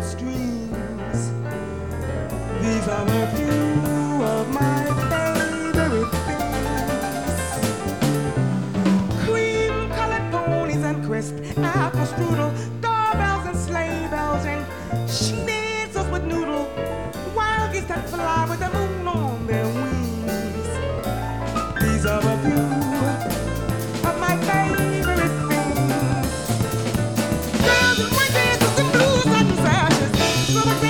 streams. These are a few of my favorite things. Cream-colored ponies and crisp apple strudel, doorbells and sleigh bells and schnitzels with noodle, wild geese that fly with the moon.